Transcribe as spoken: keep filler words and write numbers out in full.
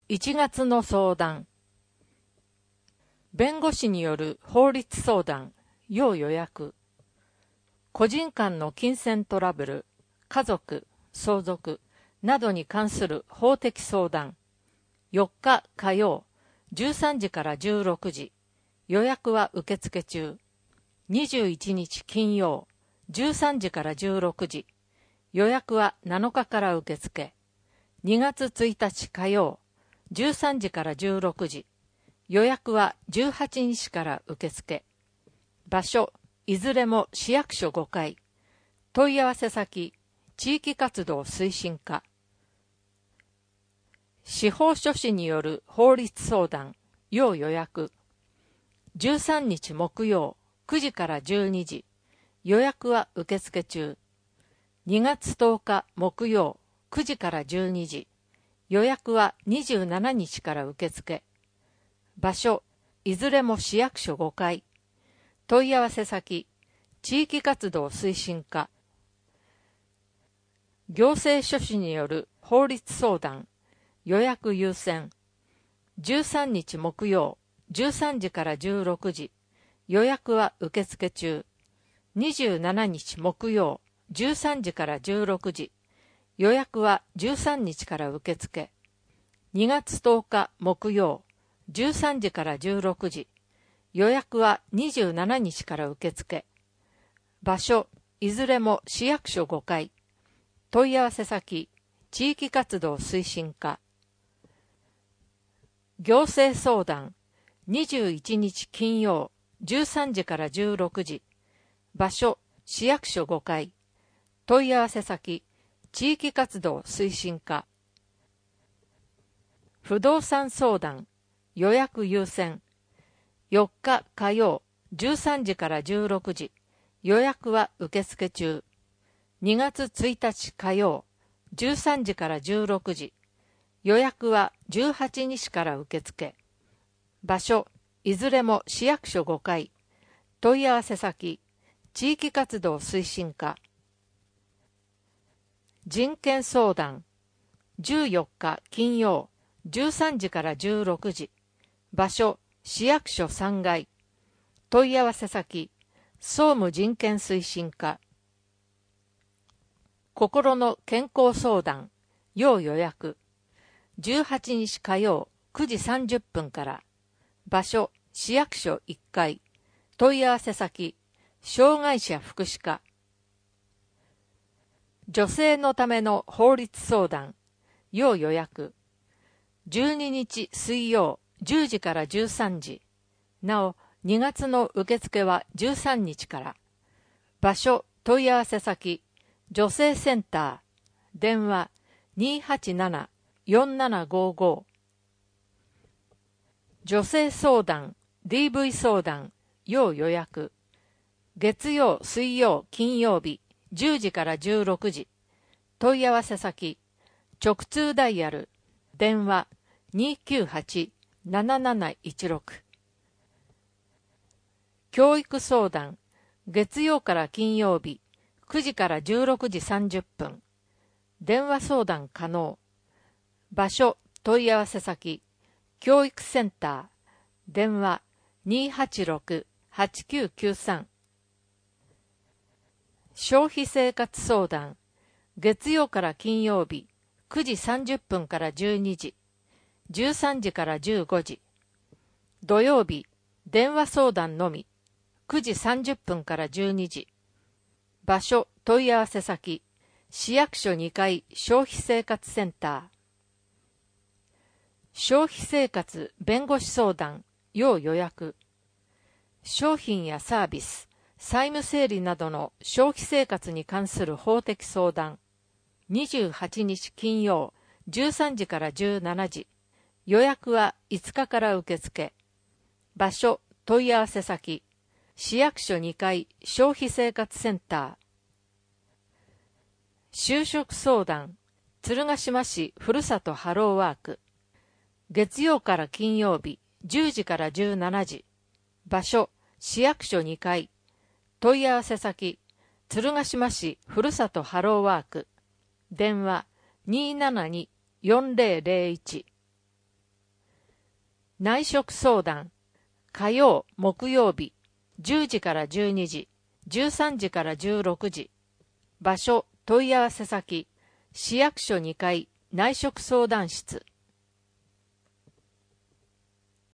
いちがつの相談。弁護士による法律相談、要予約。個人間の金銭トラブル、家族、相続などに関する法的相談。よっか火曜、じゅうさんじからじゅうろくじ。予約は受付中。にじゅういちにち金曜、じゅうさんじからじゅうろくじ。予約はなのかから受付。にがつついたち火曜、じゅうさんじからじゅうろくじ。予約はじゅうはちにちから受付。場所、いずれも市役所ごかい。問い合わせ先、地域活動推進課。司法書士による法律相談、要予約。じゅうさんにち木曜、くじからじゅうにじ。予約は受付中。にがつとおか木曜、くじからじゅうにじ。予約はにじゅうしちにちから受付。場所、いずれも市役所ごかい。問い合わせ先、地域活動推進課。行政書士による法律相談、予約優先。じゅうさんにち木曜、じゅうさんじからじゅうろくじ。予約は受付中。にじゅうしちにち木曜、じゅうさんじからじゅうろくじ。予約はじゅうさんにちから受付。にがつとおか木曜、じゅうさんじからじゅうろくじ。予約はにじゅうしちにちから受付。場所、いずれも市役所ごかい。問い合わせ先、地域活動推進課。行政相談、にじゅういちにち金曜、じゅうさんじからじゅうろくじ。場所、市役所ごかい。問い合わせ先、地域活動推進課。不動産相談、予約優先。よっか火曜、じゅうさんじからじゅうろくじ。予約は受付中。にがつついたち火曜、じゅうさんじからじゅうろくじ。予約はじゅうはちにちから受付。場所、いずれも市役所ごかい。問い合わせ先、地域活動推進課。人権相談、じゅうよっか金曜、じゅうさんじからじゅうろくじ。場所、市役所さんがい。問い合わせ先、総務人権推進課。心の健康相談、要予約。じゅうはちにち火曜、くじさんじゅっぷんから。場所、市役所いっかい。問い合わせ先、障害者福祉課。女性のための法律相談、要予約。じゅうににち水曜、じゅうじからじゅうさんじ。なお、にがつの受付はじゅうさんにちから。場所、問い合わせ先、女性センター。電話、にーはちなな、よんななごご。女性相談、ディーブイ 相談、要予約。月曜、水曜、金曜日、じゅうじからじゅうろくじ。問い合わせ先、直通ダイヤル。電話、にーきゅうはち、なななないちろく。教育相談、月曜から金曜日、くじからじゅうろくじさんじゅっぷん。電話相談可能。場所、問い合わせ先、教育センター。電話、にーはちろく、はちきゅうきゅうさん。消費生活相談、月曜から金曜日、くじさんじゅっぷんからじゅうにじ。じゅうさんじからじゅうごじ。土曜日、電話相談のみ。くじさんじゅっぷんからじゅうにじ。場所、問い合わせ先、市役所にかい消費生活センター。消費生活弁護士相談、要予約。商品やサービス、債務整理などの消費生活に関する法的相談。にじゅうはちにち金曜、じゅうさんじからじゅうしちじ。予約はいつかから受付。場所、問い合わせ先、市役所にかい消費生活センター。就職相談、鶴ヶ島市ふるさとハローワーク。月曜から金曜日、じゅうじからじゅうしちじ。場所、市役所にかい。問い合わせ先、鶴ヶ島市ふるさとハローワーク。電話、にーななに、よんぜろぜろいち。 内職相談、火曜、木曜日、じゅうじからじゅうにじ、じゅうさんじからじゅうろくじ。場所、問い合わせ先、市役所にかい、内職相談室。